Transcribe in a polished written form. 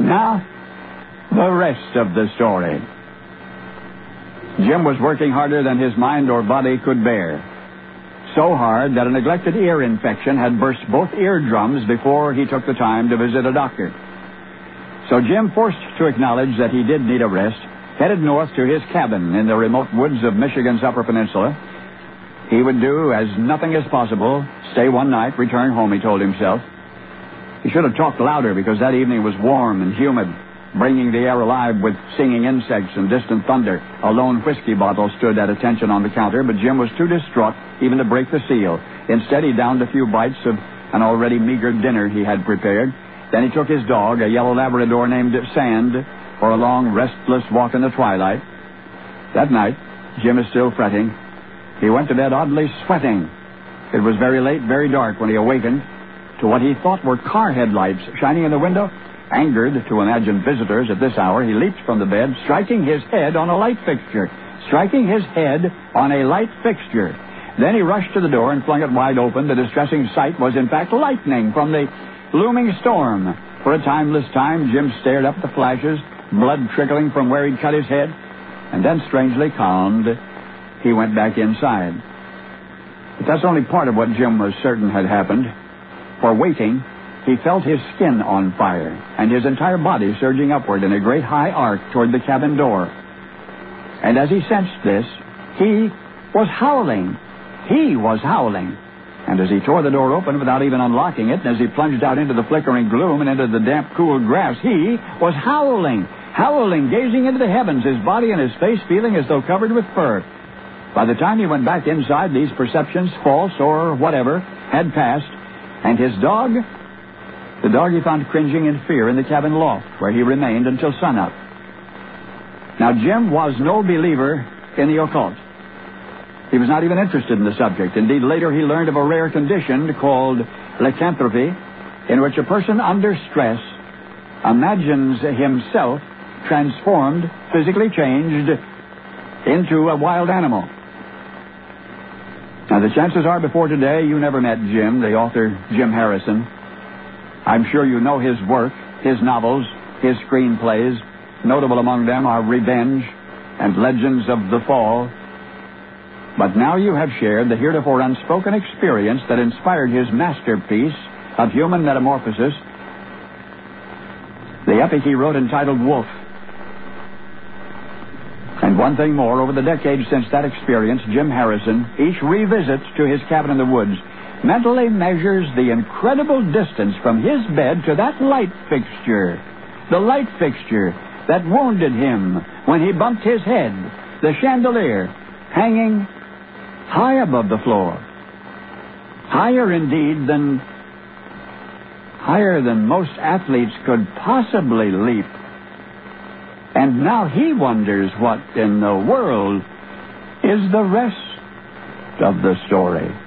Now, the rest of the story. Jim was working harder than his mind or body could bear. So hard that a neglected ear infection had burst both eardrums before he took the time to visit a doctor. So Jim, forced to acknowledge that he did need a rest, headed north to his cabin in the remote woods of Michigan's Upper Peninsula. He would do as nothing as possible, stay one night, return home, he told himself. He should have talked louder because that evening was warm and humid, bringing the air alive with singing insects and distant thunder. A lone whiskey bottle stood at attention on the counter, but Jim was too distraught even to break the seal. Instead, he downed a few bites of an already meager dinner he had prepared. Then he took his dog, a yellow Labrador named Sand, for a long, restless walk in the twilight. That night, Jim is still fretting. He went to bed oddly sweating. It was very late, very dark when he awakened to what he thought were car headlights shining in the window. Angered to imagined visitors at this hour, he leaped from the bed, striking his head on a light fixture. Then he rushed to the door and flung it wide open. The distressing sight was, in fact, lightning from the looming storm. For a timeless time, Jim stared up at the flashes, blood trickling from where he'd cut his head, and then, strangely calmed, he went back inside. But that's only part of what Jim was certain had happened. For waiting, he felt his skin on fire, and his entire body surging upward in a great high arc toward the cabin door. And as he sensed this, he was howling. And as he tore the door open without even unlocking it, and as he plunged out into the flickering gloom and into the damp, cool grass, he was howling, gazing into the heavens, his body and his face feeling as though covered with fur. By the time he went back inside, these perceptions, false or whatever, had passed, and his dog... The dog he found cringing in fear in the cabin loft, where he remained until sunup. Now, Jim was no believer in the occult. He was not even interested in the subject. Indeed, later he learned of a rare condition called lycanthropy, in which a person under stress imagines himself transformed, physically changed, into a wild animal. Now, the chances are before today you never met Jim, the author Jim Harrison. I'm sure you know his work, his novels, his screenplays. Notable among them are Revenge and Legends of the Fall. But now you have shared the heretofore unspoken experience that inspired his masterpiece of human metamorphosis, the epic he wrote entitled Wolf. And one thing more, over the decades since that experience, Jim Harrison, each revisits to his cabin in the woods, mentally measures the incredible distance from his bed to that light fixture. The light fixture that wounded him when he bumped his head. The chandelier hanging high above the floor. Higher indeed than most athletes could possibly leap. And now he wonders what in the world is the rest of the story.